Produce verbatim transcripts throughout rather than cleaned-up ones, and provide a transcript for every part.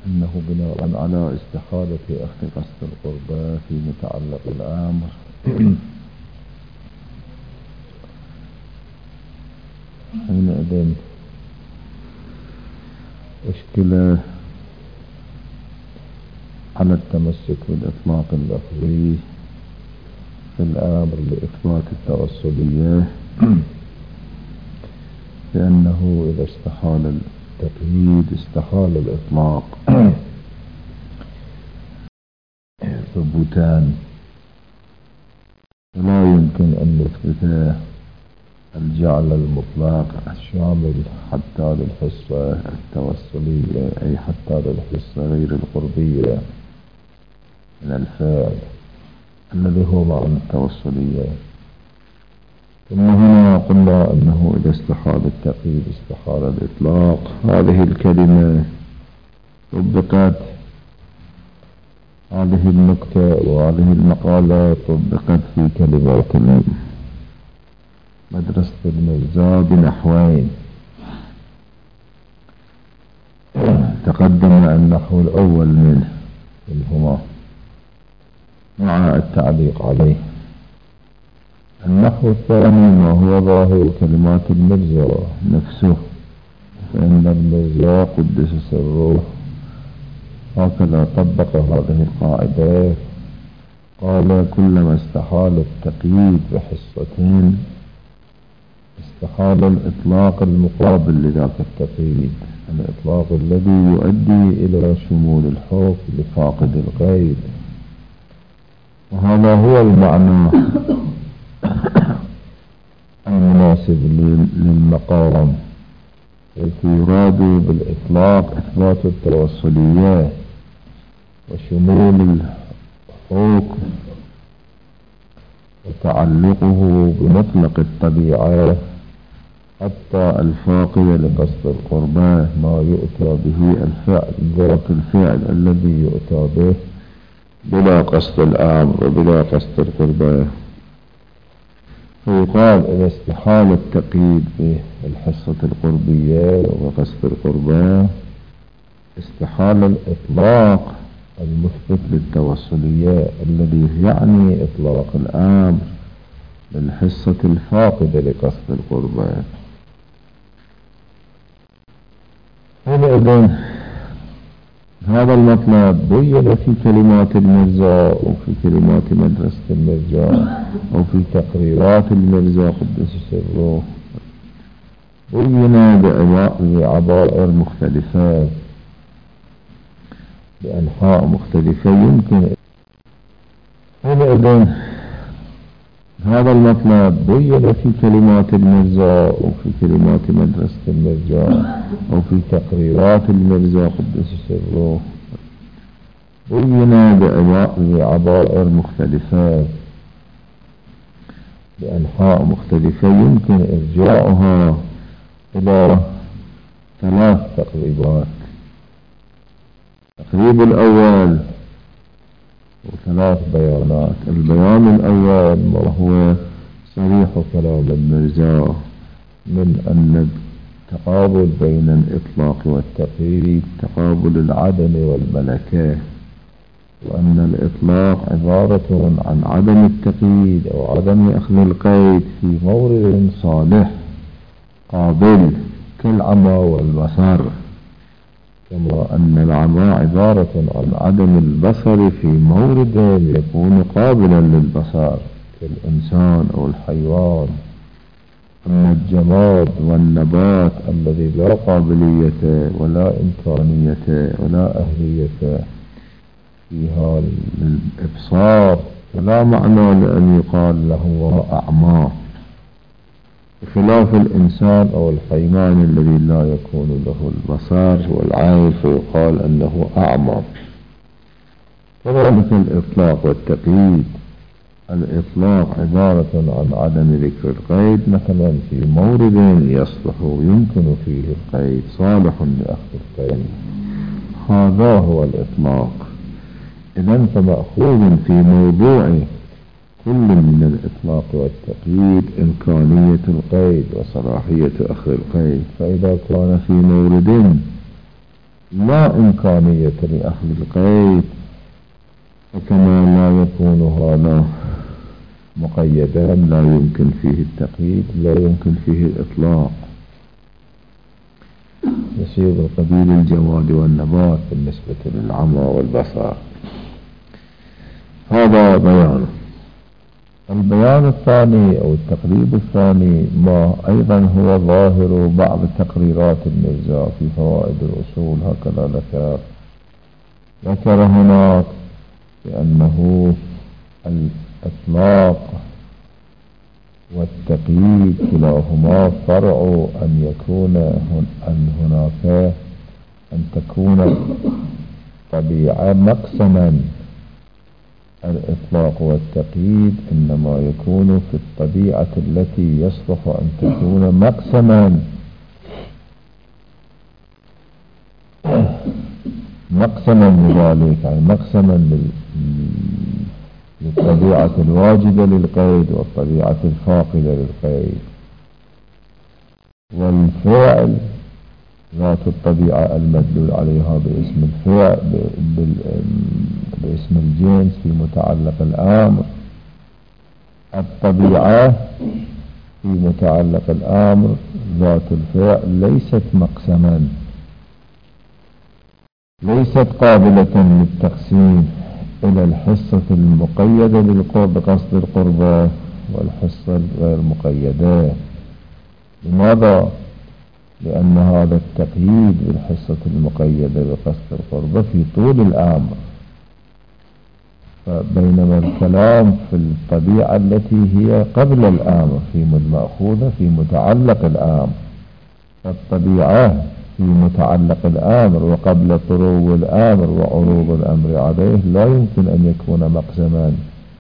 أنه بناء على استحالة أخذ قصد القربى في متعلق الأمر حينئذ أشكل على التمسك بالإطلاق اللفظي في الأمر لإثبات التوسلية، لأنه إذا استحال التقييد استحال الإطلاق ثبوتان، ولا يمكن أن نثبت الجعل المطلق الشامل حتى للحصة التوسلية، أي حتى للحصة غير القربية من الفعل الذي هو معنى التوسلية. ثم هنا قلنا أنه إذا استحال التقييد استحال الإطلاق. هذه الكلمة طبقت، هذه النكتة وهذه المقالة طبقت في كلمات مدرسة المرزا بنحوين. تقدم النحو الأول منه منهما مع التعليق عليه. النحو الثاني ما هو ظاهر كلمات المرزا نفسه، فإن المرزا قدس سره هكذا طبق هذه القاعدة. قال كلما استحال التقييد بحصتين استحال الإطلاق المقابل لذاك التقييد، الإطلاق الذي يؤدي إلى شمول الحكم لفاقد القيد، وهذا هو المعنى المناسب للمقام، حيث يراد بالإطلاق إثبات التوسلية وشمول الحكم وتعلقه بمطلق الطبيعة حتى الفاقد لقصد القربى، ما يؤتى به الفعل ذات الفعل الذي يؤتى به بلا قصد الأمر وبلا قصد القربى. فيقال إذا استحال التقييد بالحصة القربية وقصد القربى استحال الإطلاق المثبت للتوسلية الذي يعني إطلاق الأمر للحصة الفاقدة لقصد القربى. حينئذ هذا المطلب بين في كلمات المرزا وفي كلمات مدرسة المرزا وفي تقريرات المرزا قدس سره، بين بعبائر مختلفة بأنحاء مختلفة. يمكن حينئذ هذا المطلب بين في كلمات المرزا وفي كلمات مدرسة المرزا وفي تقريرات المرزا قدس سره، بين بعبائر مختلفة بأنحاء مختلفة. يمكن إرجاعها إلى ثلاث تقريبات. التقريب الأول وثلاث بيانات. البيان الأول ما هو صريح كلام المرزا من أن التقابل بين الإطلاق والتقييد تقابل العدم والملكة، وأن الإطلاق عبارة عن عدم التقييد أو عدم أخذ القيد في مورد صالح قابل كالعمى والبصر، كما أن العمى عبارة عن عدم البصر في مورد يكون قابلا للبصر كالإنسان أو الحيوان. أما الجماد والنبات الذي لا قابلية ولا إمكانية ولا أهلية فيها للإبصار فلا معنى لأن يقال له أعمى، بخلاف الإنسان أو الحيوان الذي لا يكون له البصر والعين فيقال أنه أعمى. كذلك الإطلاق والتقييد. الإطلاق عبارة عن عدم ذكر القيد، مثلا في مورد يصلح يمكن فيه القيد صالح لأخذ القيد، هذا هو الإطلاق. إذن فمأخوذ في موضوع كل من الإطلاق والتقييد إمكانية القيد وصلاحية أخذ القيد. فإذا كان في مورد لا إمكانية لأخذ القيد، وكما لا يكون هذا مقيدا لا يمكن فيه التقييد، لا يمكن فيه الإطلاق، يصير قبيل الجواد والنبات بالنسبة للعمى والبصر. هذا بيان. البيان الثاني أو التقريب الثاني ما أيضا هو ظاهر بعض تقريرات المرزا في فوائد الأصول، هكذا ذكر ذكر هناك بأنه الإطلاق والتقييد كلاهما فرع أن يكون أن هناك أن تكون طبيعة مقسما. الإطلاق والتقييد إنما يكون في الطبيعة التي يصلح أن تكون مقسما مقسما لذلك، يعني مقسما للطبيعة الواجبة للقيد والطبيعة الفاقدة للقيد. والفعل ذات الطبيعة المدلول عليها باسم الفعل باسم الجنس في متعلق الأمر. الطبيعة في متعلق الأمر ذات الفعل ليست مقسما، ليست قابلة للتقسيم إلى الحصة المقيدة بالقرب قصد القربة والحصة غير مقيدة. لماذا؟ لأن هذا التقييد بالحصة المقيدة بقصد القربة في طول الأمر، بينما الكلام في الطبيعة التي هي قبل الأمر في مأخوذة في متعلق الأمر. فالطبيعة في متعلق الأمر وقبل طرو الأمر وعروض الأمر عليه لا يمكن أن يكون مقسما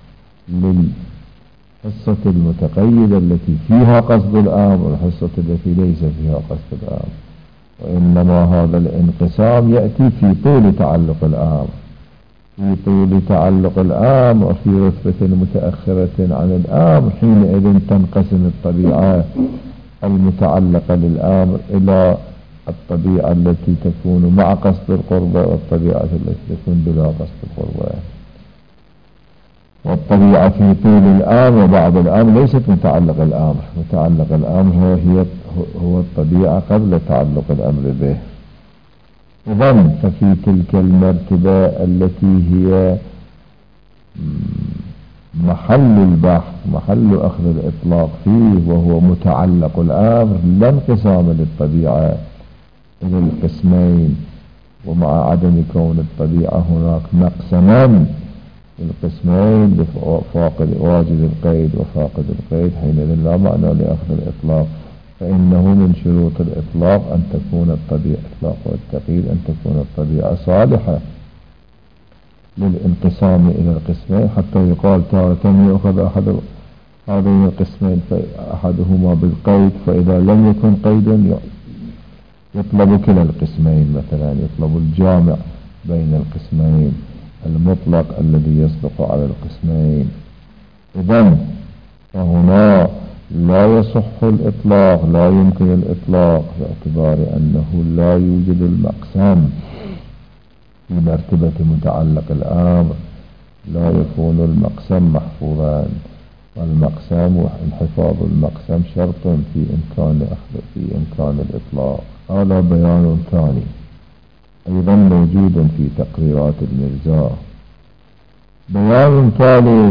للحصة المتقيدة التي فيها قصد الأمر والحصة التي ليس فيها قصد الأمر، وإنما هذا الانقسام يأتي في طول تعلق الأمر، في طول تعلق الأمر وفي رتبة متأخرة عن الأمر. حينئذ تنقسم الطبيعة المتعلقة للأمر إلى الطبيعة التي تكون مع قصد القربة والطبيعة التي تكون بلا قصد القربة. والطبيعة في طول الأمر وبعد الأمر ليست متعلق الأمر، متعلق الأمر هو, هي هو الطبيعة قبل تعلق الأمر به. إذن ففي تلك المرتبة التي هي محل البحث محل أخذ الإطلاق فيه وهو متعلق الأمر لا انقسام للطبيعة إلى القسمين، ومع عدم كون الطبيعة هناك مقسما القسمين بفاقد واجب القيد وفاقد القيد، حينئذ لا معنى لأخذ الإطلاق. فإنه من شروط الإطلاق أن تكون الطبيعة إطلاق والتقييد أن تكون الطبيعة صالحة للانقسام إلى القسمين، حتى يقال تارة يأخذ أحد هذين القسمين أحدهما بالقيد، فإذا لم يكن قيدا يطلب كلا القسمين، مثلا يطلب الجامع بين القسمين المطلق الذي يصدق على القسمين. إذن فهنا لا يصح الإطلاق، لا يمكن الإطلاق باعتبار أنه لا يوجد المقسم في مرتبة متعلق الأمر، لا يكون المقسم محفوظا، والمقسم وانحفاظ المقسم شرط في إمكان أخذ في إمكان الإطلاق. هذا بيان ثاني أيضا موجود في تقريرات المرزا. بيان ثالث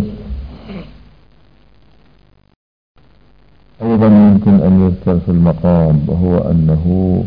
أيضا يمكن أن يذكر في المقام، وهو أنه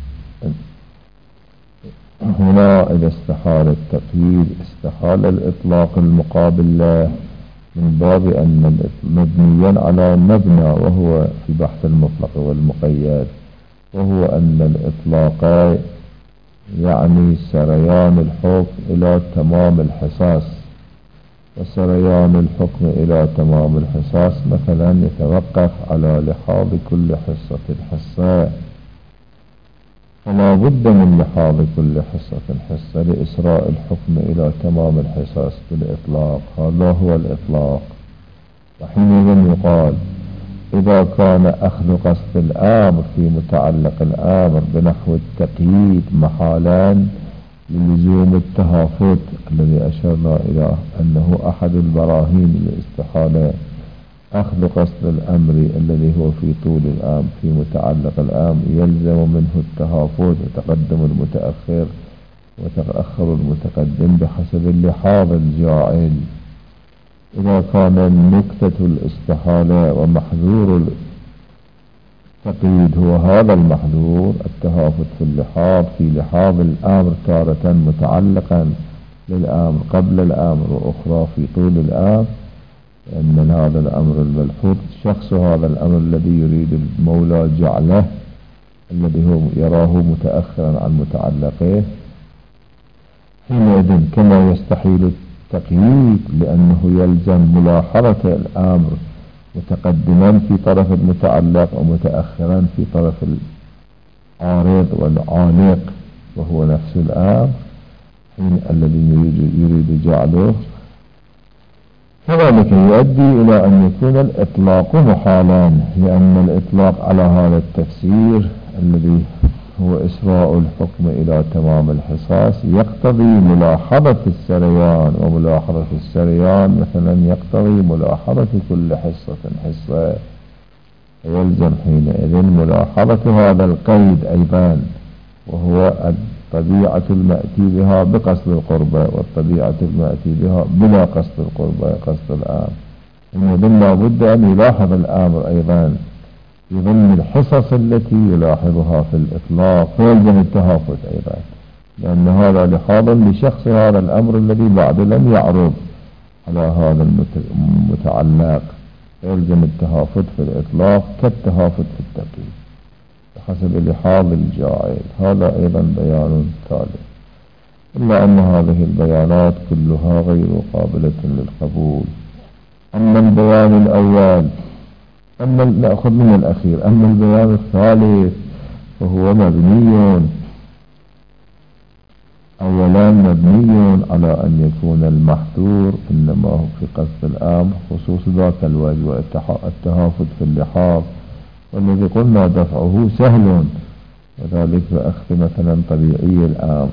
هنا إذا استحال التقييد استحال الإطلاق المقابل له، من باب أن مبنيا على مبنى وهو في بحث المطلق والمقيد، وهو أن الإطلاق يعني سريان الحكم إلى تمام الحصاص، وسريان الحكم إلى تمام الحصاص مثلا يتوقف على لحاظ كل حصة حصة، فلا بد من لحاظ كل حصة حصة لإسراء الحكم إلى تمام الحصص بالإطلاق. هذا هو الإطلاق. وحينئذ يقال إذا كان أخذ قصد الأمر في متعلق الأمر بنحو التقييد محالا للزوم التهافت الذي أشرنا إلى أنه أحد البراهين الاستحالة، أخذ قصد الأمر الذي هو في طول الأمر في متعلق الأمر يلزم منه التهافت وتقدم المتأخر وتأخر المتقدم بحسب اللحاظ الجاعل. إذا كان نكتة الاستحالة ومحذور التقييد هو هذا المحذور التهافت في اللحاظ في لحاظ الأمر تارة متعلقا للأمر قبل الأمر وأخرى في طول الأمر، أن هذا الأمر الملحوظ شخص هذا الأمر الذي يريد المولى جعله الذي هو يراه متأخرا عن متعلقه، حينئذ كما يستحيل التقييد لأنه يلزم ملاحظة الأمر متقدما في طرف المتعلق ومتأخرا في طرف العارض والعالق وهو نفس الأمر حين الذي يريد, يريد جعله، كذلك يؤدي إلى أن يكون الإطلاق محالا، لأن الإطلاق على هذا التفسير الذي هو إسراء الحكم إلى تمام الحصاص يقتضي ملاحظة السريان، وملاحظة السريان مثلا يقتضي ملاحظة كل حصة حصة، ويلزم حينئذ ملاحظة هذا القيد أيضا وهو الطبيعة المأتي بها بقصد القربة والطبيعة المأتي بها بلا قصد القربة قصد الآمر، إذن لا بد أن يلاحظ الآمر أيضا في ضمن الحصص التي يلاحظها في الإطلاق، فيلزم التهافت أيضا لأن هذا لحاظ لشخص هذا الأمر الذي بعد لم يعرض على هذا المتعلق، فيلزم التهافت في الإطلاق كالتهافت في التقييد بحسب لحاظ الجاعل. هذا أيضا بيان ثالث، إلا أن هذه البيانات كلها غير قابلة للقبول. أما البيان الأول أما نأخذ من الأخير أما البيان الثالث فهو مبني أولا مبني على أن يكون المحذور إنما هو في قصد الأمر خصوص ذات الوجه والتهافت في اللحاظ، والذي قلنا دفعه سهل وذلك بأخذ مثلا طبيعي الأمر.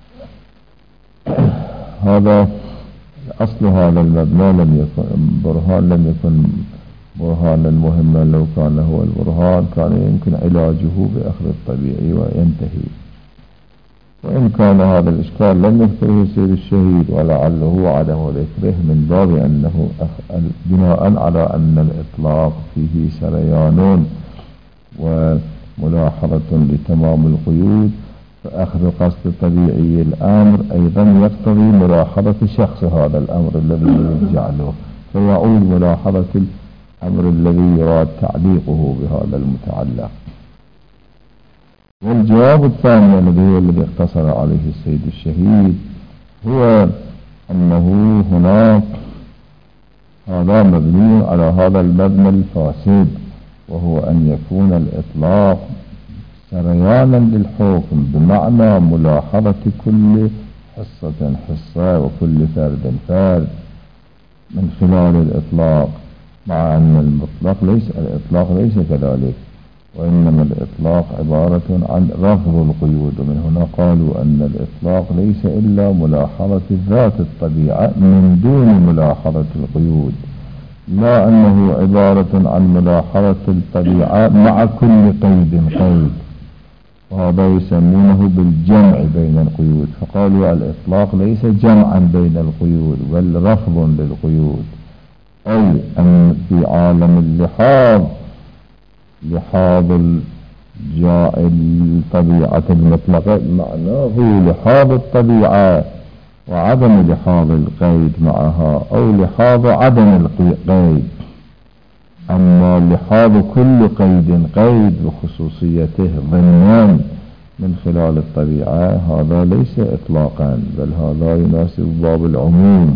هذا أصل هذا المبنى لم يكن برهان لم يكن برهانا مهما، لو كان هو البرهان كان يمكن علاجه بأخذ الطبيعي وينتهي، وإن كان هذا الإشكال لم يذكره سيد الشهيد ولعله عدم ذكره من باب أنه بناء على أن الإطلاق فيه سريان وملاحظة لتمام القيود، فأخذ قصد طبيعي الأمر أيضا يقتضي ملاحظة شخص هذا الأمر الذي يجعله، فيعود ملاحظة الأمر الذي يراد تعليقه بهذا المتعلق. والجواب الثاني الذي هو الذي اقتصر عليه السيد الشهيد هو أنه هناك هذا مبني على هذا المبنى الفاسد، وهو أن يكون الإطلاق سريانا للحكم بمعنى ملاحظة كل حصة حصة وكل فرد فرد من خلال الإطلاق، مع أن المطلق ليس الإطلاق ليس كذلك، وإنما الإطلاق عبارة عن رفض القيود، ومن هنا قالوا أن الإطلاق ليس إلا ملاحظة ذات الطبيعة من دون ملاحظة القيود، لا أنه عبارة عن ملاحظة الطبيعة مع كل قيد قيد، وهذا يسمونه بالجمع بين القيود، فقالوا الإطلاق ليس جمعا بين القيود بل رفض للقيود، أي أن في عالم اللحاظ لحاظ الجائل الطبيعة المطلقة معناه لحاظ الطبيعة وعدم لحاظ القيد معها، أو لحاظ عدم القيد، أما لحاظ كل قيد قيد بخصوصيته ضمن من خلال الطبيعة هذا ليس إطلاقا، بل هذا يناسب باب العموم.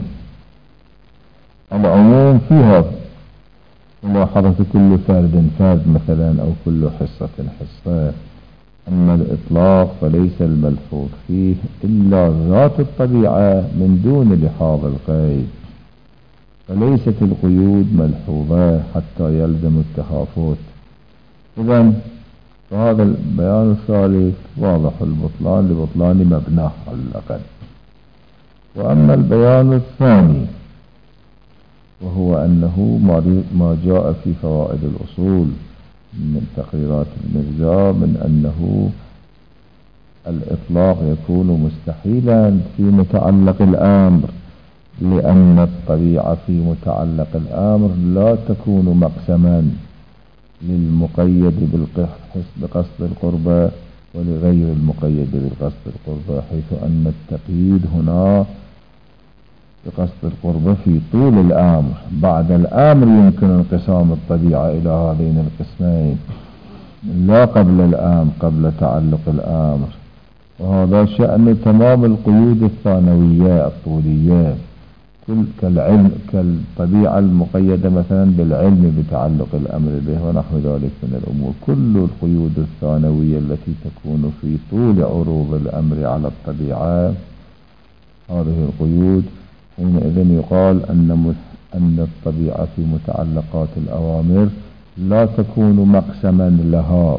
العموم فيها ملاحظة كل فرد فرد مثلا أو كل حصة حصة، أما الإطلاق فليس الملحوظ فيه إلا ذات الطبيعة من دون لحاظ القيد. فليست القيود ملحوظة حتى يلزم التخافت. إذن فهذا البيان الثالث واضح البطلان لبطلان مبناه على الأقل. وأما البيان الثاني وهو أنه ما جاء في فوائد الأصول من تقريرات المرزا من أنه الإطلاق يكون مستحيلا في متعلق الأمر، لأن الطبيعة في متعلق الأمر لا تكون مقسما للمقيد بقصد القربة ولغير المقيد بقصد القربة، حيث أن التقييد هنا بقصد القربة في طول الأمر. بعد الأمر يمكن انقسام الطبيعة إلى هذين القسمين، لا قبل الأمر قبل تعلق الأمر. وهذا شأن تمام القيود الثانوية الطولية كالعلم كالطبيعة المقيدة مثلا بالعلم بتعلق الأمر به ونحو ذلك من الأمور. كل القيود الثانوية التي تكون في طول عروض الأمر على الطبيعة، هذه القيود حينئذ يقال أن أن الطبيعة في متعلقات الأوامر لا تكون مقسما لها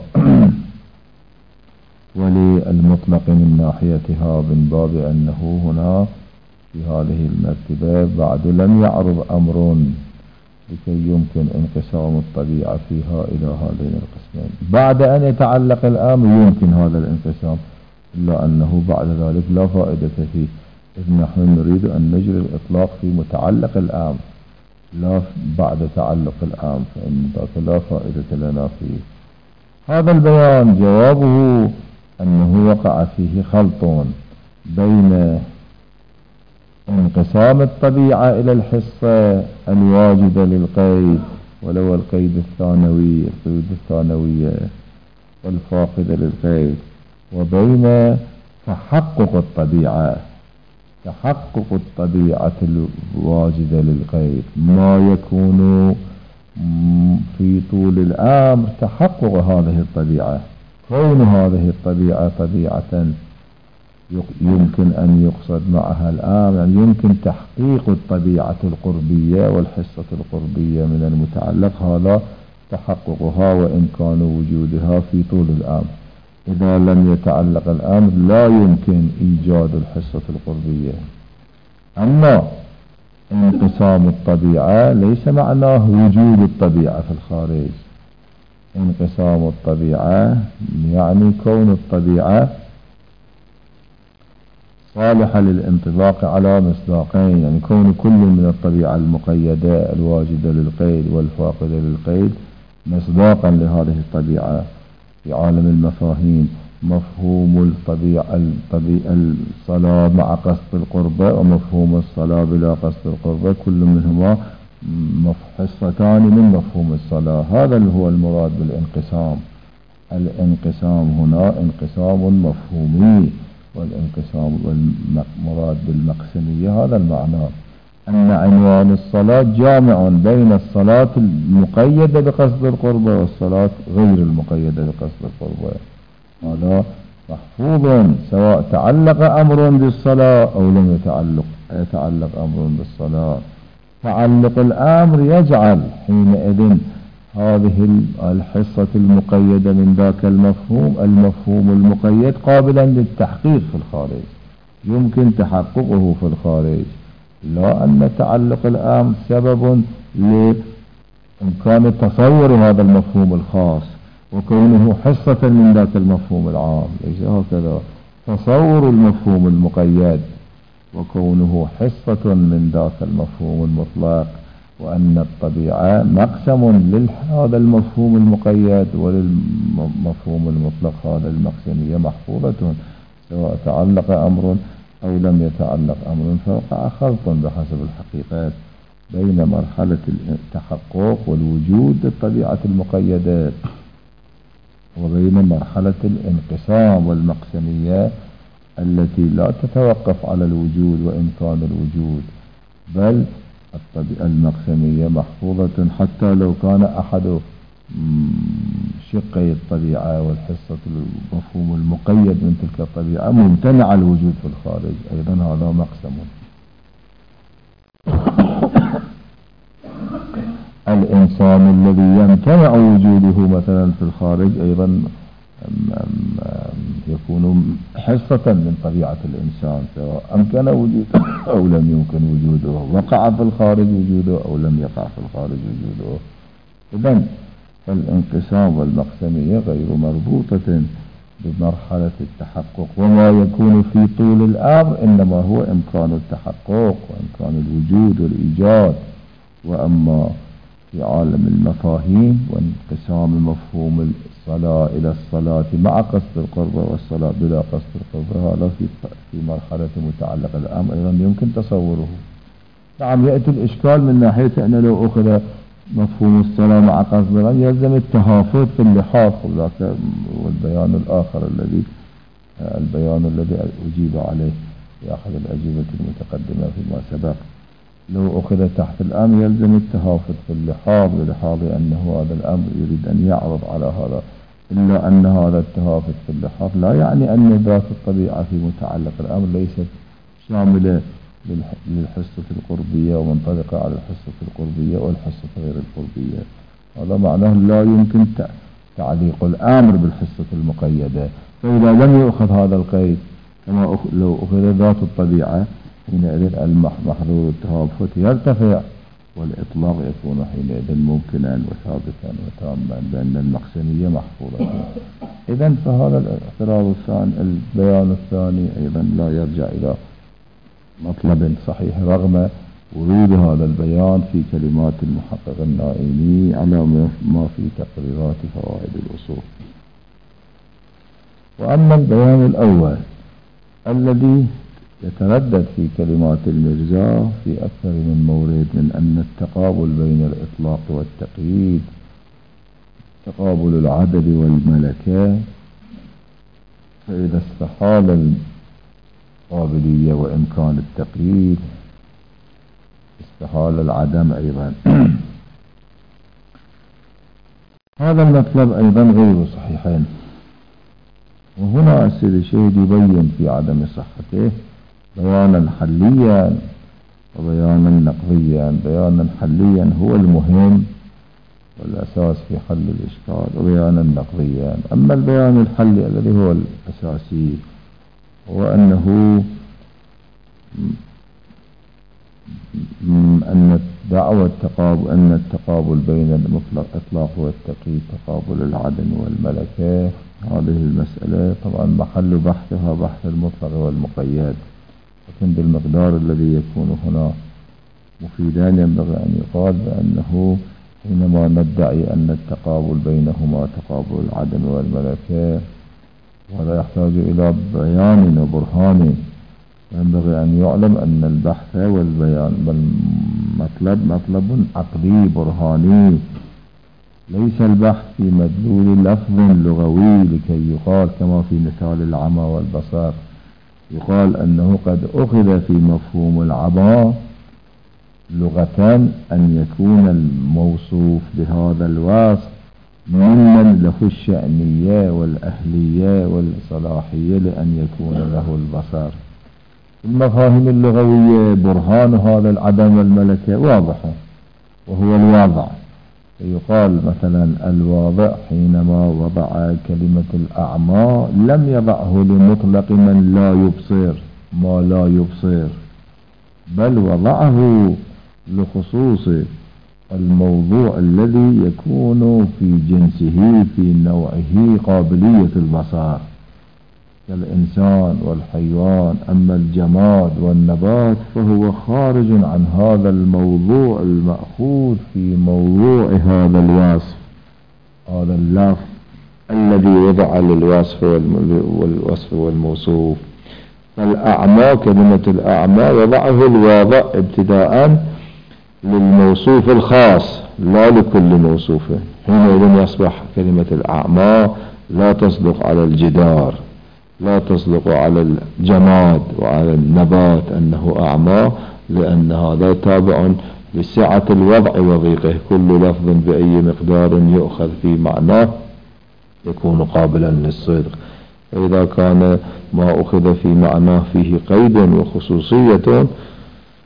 وللمطلق من ناحيتها، من باب أنه هنا في هذه المرتبة بعد لم يعرض أمر لكي يمكن انقسام الطبيعة فيها إلى هذين القسمين. بعد أن يتعلق الأمر يمكن هذا الانقسام، إلا أنه بعد ذلك لا فائدة فيه، إذ نحن نريد أن نجري الإطلاق في متعلق الأمر لا بعد تعلق الأمر، فإن ذاك لا فائدة لنا فيه. هذا البيان جوابه أنه وقع فيه خلط بين انقسام الطبيعة إلى الحصة الواجدة للقيد ولو القيد الثانوي القيود الثانوية والفاقدة للقيد، وبين تحقق الطبيعة تحقق الطبيعة الواجدة للقيد، ما يكون في طول الأمر تحقق هذه الطبيعة، كون هذه الطبيعة طبيعة يمكن أن يقصد معها الآن، يعني يمكن تحقيق الطبيعة القربية والحصة القربية من المتعلق، هذا تحققها وإن كان وجودها في طول الأمر. إذا لم يتعلق الأمر لا يمكن إيجاد الحصة القربية. أما انقسام الطبيعة ليس معناه وجود الطبيعة في الخارج. انقسام الطبيعة يعني كون الطبيعة صالحة للانطباق على مصداقين، يعني كون كل من الطبيعة المقيدة الواجدة للقيد والفاقدة للقيد مصداقا لهذه الطبيعة في عالم المفاهيم. مفهوم الطبيعة الطبيعة الصلاة مع قصد القربة ومفهوم الصلاة بلا قصد القربة كل منهما حصتان من مفهوم الصلاة، هذا اللي هو المراد بالانقسام. الانقسام هنا انقسام مفهومي، والانقسام والمراد بالمقسمية هذا المعنى، أن عنوان الصلاة جامع بين الصلاة المقيدة بقصد القربة والصلاة غير المقيدة بقصد القربة. هذا محفوظ سواء تعلق أمر بالصلاة أو لم يتعلق يتعلق أمر بالصلاة. تعلق الأمر يجعل حينئذ هذه الحصة المقيدة من ذاك المفهوم المفهوم المقيد قابلا للتحقيق في الخارج، يمكن تحققه في الخارج، لا أن تعلق الأمر سبب لإمكان تصور هذا المفهوم الخاص وكونه حصة من ذاك المفهوم العام، ليس هكذا. تصور المفهوم المقيد وكونه حصة من ذاك المفهوم المطلق، وأن الطبيعة مقسم لهذا المفهوم المقيد وللمفهوم المطلق، هذا المقسمية محفوظة سواء تعلق أمر أو لم يتعلق أمر. فوقع خلط بحسب الحقيقات بين مرحلة التحقق والوجود للطبيعة المقيدة وبين مرحلة الانقسام والمقسمية التي لا تتوقف على الوجود وإن كان الوجود، بل المقسمية محفوظة حتى لو كان أحد شقي الطبيعة والحصة المفهوم المقيد من تلك الطبيعة ممتنع الوجود في الخارج، أيضا هذا مقسم. الإنسان الذي يمتنع وجوده مثلا في الخارج أيضا يكون حصة من طبيعة الإنسان، سواء أمكن وجوده أو لم يمكن وجوده، وقع في الخارج وجوده أو لم يقع في الخارج وجوده. إذن فالانقسام والمقسمية غير مربوطة بمرحلة التحقق، وما يكون في طول الأمر إنما هو إمكان التحقق وإمكان الوجود والإيجاد. وأما في عالم المفاهيم وانقسام مفهوم الصلاة إلى الصلاة مع قصد القرب والصلاة بلا قصد القرب، هذا في في مرحلة متعلقة الأمر أيضا يمكن تصوره. نعم، يأتي الإشكال من ناحية أن لو أخذ مفهوم الصلاة مع قصد القرب يلزم التهافت في اللحاظ، وذاك والبيان الآخر الذي البيان الذي أجيب عليه في أحد الأجوبة المتقدمة فيما سبق. لو أخذ تحت الأمر يلزم التهافت في اللحاظ بلحاظ أنه هذا الأمر يريد أن يعرض على هذا، إلا أن هذا التهافت في اللحاظ لا يعني أن ذات الطبيعة في متعلق الأمر ليست شاملة للحصة القربية ومنطبقة على الحصة القربية والحصة غير القربية. هذا معناه لا يمكن تعليق الأمر بالحصة المقيدة. فإذا لم يأخذ هذا القيد كما لو أخذ ذات الطبيعة حينئذ المحظور التهافت يرتفع، والإطلاق يكون حينئذ ممكنا وثابتا وتاما، لأن المقسمية محفوظة. إذن فهذا الاعتراض الثاني، البيان الثاني أيضا لا يرجع إلى مطلب صحيح رغم ورود هذا البيان في كلمات المحقق النائمي على ما في تقريرات فوائد الأصول. وأما البيان الأول الذي يتردد في كلمات المرزا في أكثر من مورد من أن التقابل بين الإطلاق والتقييد تقابل العدد والملكة، فإذا استحال القابلية وإمكان التقييد استحال العدم أيضا. هذا المطلب أيضا غير صحيحين، وهنا السيد الشهيد يبين في عدم صحته بيانا حليا وبيانا نقضيا. بيانا حليا هو المهم والأساس في حل الإشكال، وبيانا نقضيا. أما البيان الحلي الذي هو الأساسي هو أنه أن دعوة التقابل أن التقابل بين المطلق إطلاق والتقييد تقابل العدم والملكة. هذه المسألة طبعا محل بحثها بحث المطلق والمقيد، لكن بالمقدار الذي يكون هنا مفيدان ينبغي أن يقال بأنه حينما ندعي أن التقابل بينهما تقابل العدم والملكة، وهذا يحتاج إلى بيان وبرهان، ينبغي أن يعلم أن البحث والبيان والمطلب مطلب عقلي برهاني، ليس البحث في مدلول لفظ لغوي لكي يقال كما في مثال العمى والبصر، يقال أنه قد أخذ في مفهوم العمى لغة أن يكون الموصوف بهذا الوصف ممن له الشأنية والأهلية والصلاحية لأن يكون له البصر. المفاهيم اللغوية برهان هذا العدم والملكة واضح وهو الواضع. يقال مثلا الواضع حينما وضع كلمة الأعمى لم يضعه لمطلق من لا يبصر ما لا يبصر، بل وضعه لخصوص الموضوع الذي يكون في جنسه في نوعه قابلية البصر كالإنسان والحيوان. أما الجماد والنبات فهو خارج عن هذا الموضوع المأخوذ في موضوع هذا الوصف، هذا اللفظ الذي وضع للوصف والوصف والموصوف. فالأعمى كلمة الأعمى وضعه الواضع ابتداء للموصوف الخاص لا لكل موصوف، حينئذ يصبح كلمة الأعمى لا تصدق على الجدار، لا تصدق على الجماد وعلى النبات أنه أعمى، لأن هذا تابع لسعة الوضع وضيقه. كل لفظ بأي مقدار يؤخذ في معناه يكون قابلا للصدق. فإذا كان ما أخذ في معناه فيه قيد وخصوصية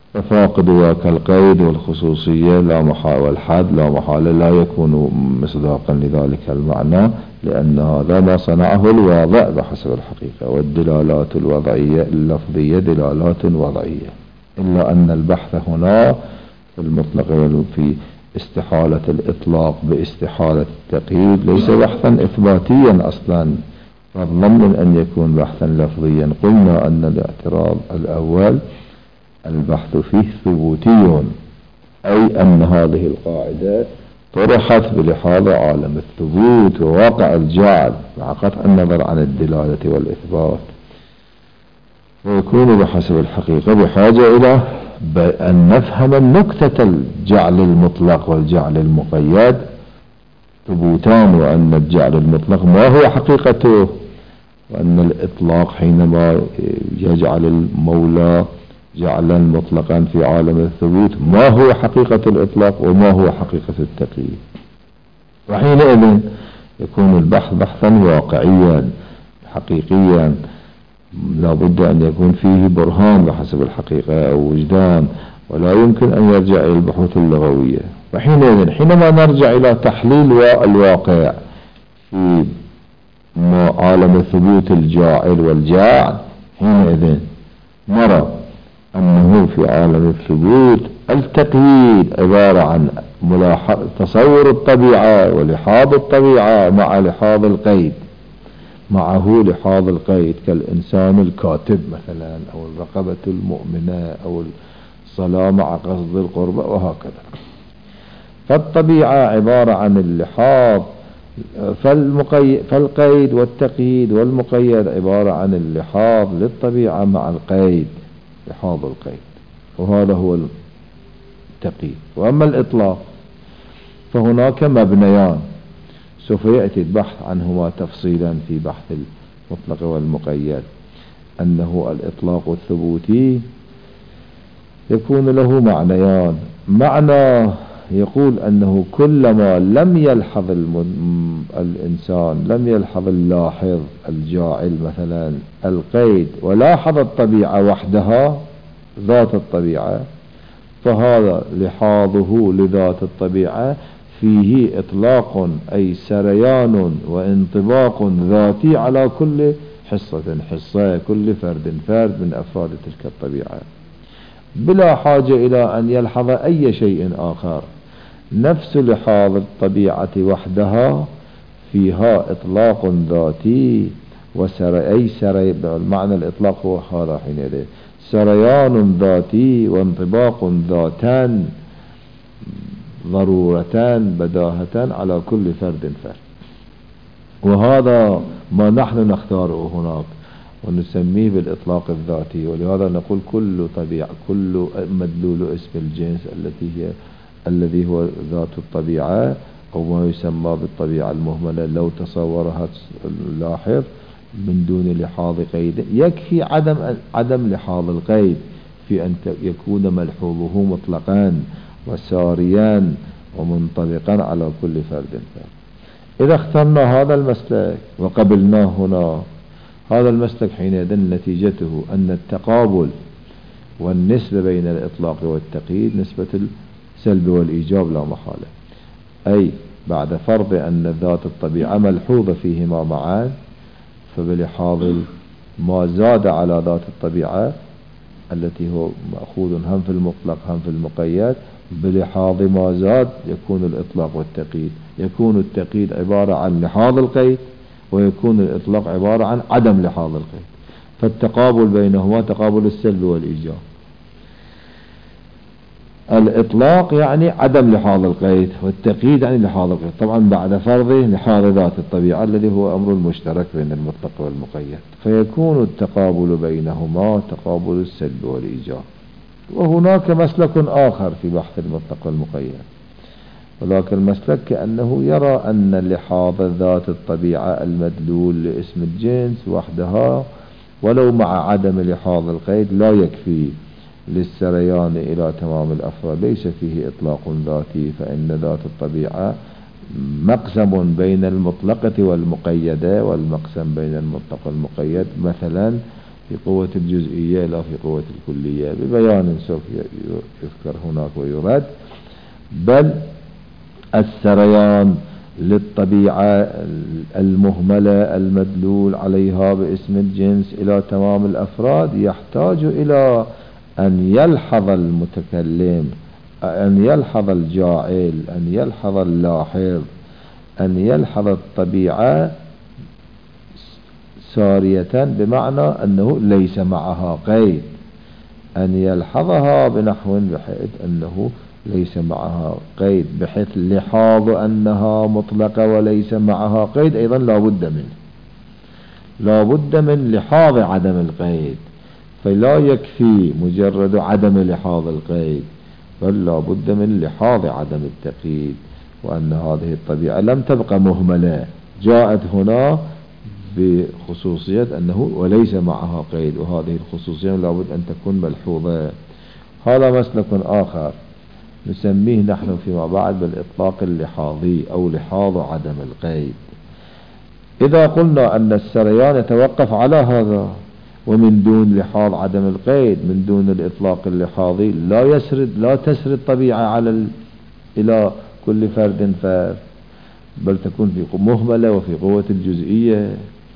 ففاقدها كالقيد والخصوصية لا محالة والحد لا محالة لا يكون مصداقا لذلك المعنى، لأن هذا ما صنعه الواضع بحسب الحقيقة، والدلالات الوضعية اللفظية دلالات وضعية. إلا أن البحث هنا في المطلق في استحالة الإطلاق باستحالة التقييد ليس بحثا إثباتيا أصلا، فضلا من أن يكون بحثا لفظيا. قلنا أن الاعتراض الأول البحث فيه ثبوتي، أي أن هذه القاعدة طرحت بلحاظ عالم الثبوت وواقع الجعل مع قطع النظر عن الدلالة والإثبات، ويكون بحسب الحقيقة بحاجة إلى أن نفهم النكتة الجعل المطلق والجعل المقيد ثبوتان، وأن الجعل المطلق ما هو حقيقته، وأن الإطلاق حينما يجعل المولى جعلا مطلقا في عالم الثبوت ما هو حقيقة الإطلاق وما هو حقيقة التقييد. وحينئذ يكون البحث بحثا واقعيا حقيقيا، لا بد أن يكون فيه برهان بحسب الحقيقة أو وجدان، ولا يمكن أن يرجع إلى البحوث اللغوية. وحينئذ حينما نرجع إلى تحليل الواقع في عالم ثبوت الجاعل والجاعل، حينئذ نرى أنه في عالم الثبوت التقييد عبارة عن تصور الطبيعة ولحاظ الطبيعة مع لحاظ القيد، معه لحاظ القيد كالإنسان الكاتب مثلا، أو الرقبة المؤمنة، أو الصلاة مع قصد القربة، وهكذا. فالطبيعة عبارة عن اللحاظ، فالقيد والتقييد والمقيد عبارة عن اللحاظ للطبيعة مع القيد، لحاظ القيد، وهذا هو التقييد. وأما الإطلاق فهناك مبنيان سوف يأتي البحث عنهما تفصيلا في بحث المطلق والمقيد، أنه الإطلاق الثبوتي يكون له معنيان. معنى يقول أنه كلما لم يلحظ الإنسان، لم يلحظ اللاحظ الجاعل مثلا القيد ولاحظ الطبيعة وحدها ذات الطبيعة، فهذا لحاظه لذات الطبيعة فيه إطلاق أي سريان وانطباق ذاتي على كل حصة حصة، كل فرد فرد من أفراد تلك الطبيعة، بلا حاجة إلى أن يلحظ أي شيء آخر. نفس لحاظ الطبيعة وحدها فيها إطلاق ذاتي وسري أي سري، معنى الإطلاق هو هذا حينئذ سريان ذاتي وانطباق ذاتان ضرورتان بداهة على كل فرد فرد. وهذا ما نحن نختاره هناك ونسميه بالإطلاق الذاتي. ولهذا نقول كل طبيعة، كل مدلول اسم الجنس التي هي الذي هو ذات الطبيعة أو ما يسمى بالطبيعة المهملة، لو تصورها اللاحظ من دون لحاظ قيد، يكفي عدم عدم لحاظ القيد في أن يكون ملحوظه مطلقان وساريان ومنطبقا على كل فرد فرد. إذا اخترنا هذا المسلك وقبلناه هنا، هذا المسلك حينئذ نتيجته أن التقابل والنسبة بين الإطلاق والتقييد نسبة السلب والإيجاب لا محالة، أي بعد فرض أن ذات الطبيعة ملحوظة فيهما معا، فبلحاظ ما زاد على ذات الطبيعة التي هو مأخوذ هم في المطلق هم في المقيد، بلحاظ ما زاد يكون الإطلاق والتقييد. يكون التقييد عبارة عن لحاظ القيد، ويكون الإطلاق عبارة عن عدم لحاظ القيد، فالتقابل بينهما تقابل السلب والإيجاب. الإطلاق يعني عدم لحاظ القيد، والتقييد يعني لحاظ القيد، طبعا بعد فرضه لحاظ ذات الطبيعة الذي هو أمر مشترك بين المطلق والمقيد، فيكون التقابل بينهما تقابل السلب والإيجاب. وهناك مسلك آخر في بحث المطلق والمقيد، ولكن المسلك كأنه يرى أن لحاظ ذات الطبيعة المدلول لاسم الجنس وحدها ولو مع عدم لحاظ القيد لا يكفي للسريان إلى تمام الأفراد، ليس فيه إطلاق ذاتي، فإن ذات الطبيعة مقسم بين المطلقة والمقيدة، والمقسم بين المطلق والمقيد مثلا في قوة الجزئية لا في قوة الكلية، ببيان سوف يذكر هناك ويرد. بل السريان للطبيعة المهملة المدلول عليها باسم الجنس إلى تمام الأفراد يحتاج إلى أن يلحظ المتكلم، أن يلحظ الجاعل، أن يلحظ اللاحظ، أن يلحظ الطبيعة سارية، بمعنى أنه ليس معها قيد، أن يلحظها بنحو بحيث أنه ليس معها قيد، بحيث لحاظ أنها مطلقة وليس معها قيد أيضا لا بد منه، لا بد من لحاظ عدم القيد، فلا يكفي مجرد عدم لحاظ القيد، بل لا بد من لحاظ عدم التقييد، وأن هذه الطبيعة لم تبقى مهملة، جاءت هنا بخصوصية أنه وليس معها قيد، وهذه الخصوصية لا بد أن تكون ملحوظة. هذا مسلك آخر نسميه نحن فيما بعد بالإطلاق اللحاظي أو لحاظ عدم القيد. إذا قلنا أن السريان يتوقف على هذا ومن دون لحاظ عدم القيد، من دون الإطلاق اللحاظي لا يسرد لا تسرد طبيعة على ال... إلى كل فرد فرد، بل تكون في مهملة وفي قوة الجزئية.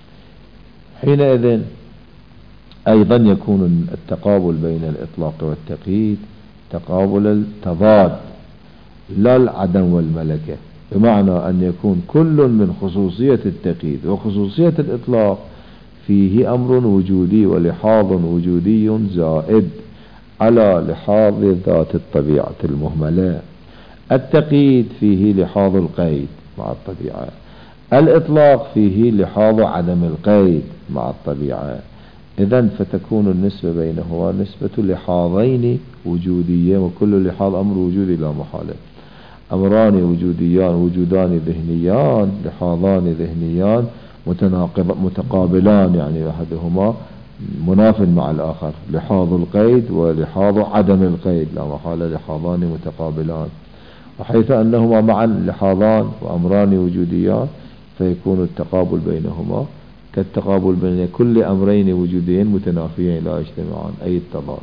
حينئذ أيضا يكون التقابل بين الإطلاق والتقييد تقابل التضاد لا العدم والملكة، بمعنى أن يكون كل من خصوصية التقييد وخصوصية الإطلاق فيه أمر وجودي ولحاظ وجودي زائد على لحاظ ذات الطبيعة المهملة. التقييد فيه لحاظ القيد مع الطبيعة، الإطلاق فيه لحاظ عدم القيد مع الطبيعة. إذن فتكون النسبة بينهما نسبة لحاظين وجودية، وكل لحاظ أمر وجودي لا محالة. أمران وجوديان وجودان ذهنيان، لحاظان ذهنيان متناقض متقابلان، يعني أحدهما مناف مع الآخر، لحاظ القيد ولحاظ عدم القيد لا محالة لحاظان متقابلان. وحيث أنهما معا لحاظان وأمران وجوديان فيكون التقابل بينهما كالتقابل بين كل أمرين وجوديين متنافيين لا يجتمعان، أي التضاد.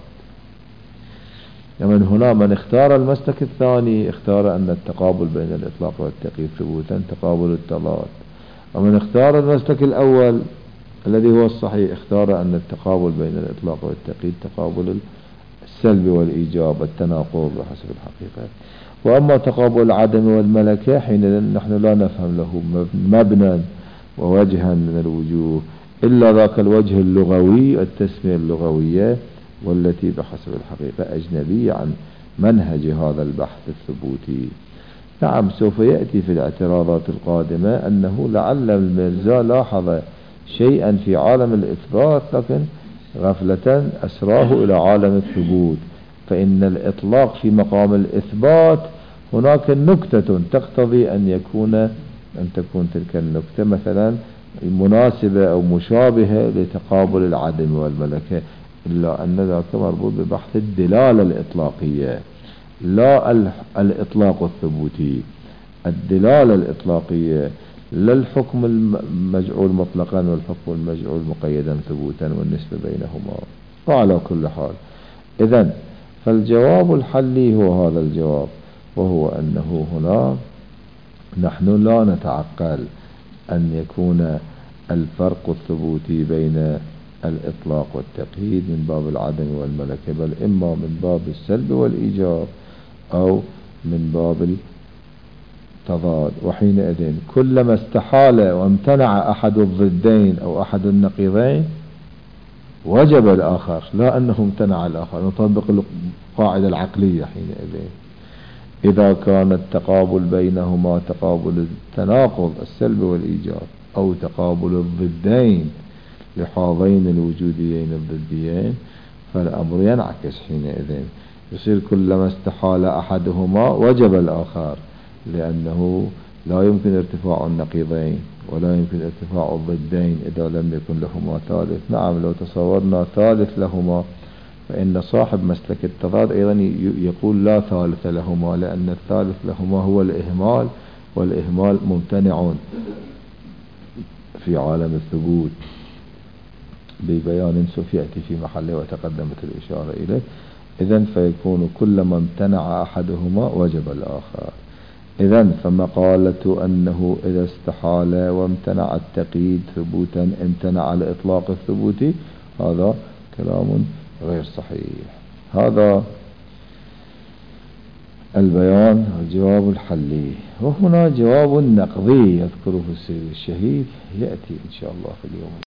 ومن هنا من اختار المسلك الثاني اختار أن التقابل بين الإطلاق والتقييد ثبوتا تقابل التضاد، ومن اختار المسلك الأول الذي هو الصحيح اختار أن التقابل بين الإطلاق والتقييد تقابل السلب والإيجاب التناقض بحسب الحقيقة. وأما تقابل العدم والملكة حينئذ نحن لا نفهم له مبنى ووجها من الوجوه إلا ذاك الوجه اللغوي، التسمية اللغوية، والتي بحسب الحقيقة أجنبية عن منهج هذا البحث الثبوتي. نعم سوف يأتي في الاعتراضات القادمة أنه لعل المرزا لاحظ شيئا في عالم الإثبات لكن غفلة أسراه إلى عالم الثبوت، فإن الإطلاق في مقام الإثبات هناك نكتة تقتضي أن يكون أن تكون تلك النكتة مثلا مناسبة أو مشابهة لتقابل العدم والملكة، إلا أن ذاك مربوط ببحث الدلالة الإطلاقية لا الإطلاق الثبوتي. الدلالة الإطلاقية لا الحكم المجعول مطلقا والحكم المجعول مقيدا ثبوتا والنسبة بينهما. وعلى كل حال إذن فالجواب الحلي هو هذا الجواب، وهو أنه هنا نحن لا نتعقل أن يكون الفرق الثبوتي بين الإطلاق والتقييد من باب العدم والملكة، بل إما من باب السلب والإيجاب أو من باب التضاد. وحينئذ كلما استحال وامتنع أحد الضدين أو أحد النقيضين وجب الآخر، لا أنه امتنع الآخر، نطبق القاعدة العقلية. حينئذ إذا كان التقابل بينهما تقابل التناقض السلب والإيجاب أو تقابل الضدين لحاظين الوجوديين الضديين فالأمر ينعكس، حينئذ يصير كلما استحال أحدهما وجب الآخر، لأنه لا يمكن ارتفاع النقيضين ولا يمكن ارتفاع الضدين إذا لم يكن لهما ثالث. نعم لو تصورنا ثالث لهما فإن صاحب مسلك التضاد أيضا يقول لا ثالث لهما، لأن الثالث لهما هو الإهمال، والإهمال ممتنع في عالم الثبوت. ببيان سوف يأتي في محله وتقدمت الإشارة إليه. إذن فيكون كلما امتنع أحدهما وجب الآخر. إذن فمقالة أنه إذا استحال وامتنع التقييد ثبوتا امتنع الإطلاق الثبوتي، هذا كلام غير صحيح. هذا البيان الجواب الحلي. وهنا جواب نقضي يذكره السيد الشهيد يأتي إن شاء الله في اليوم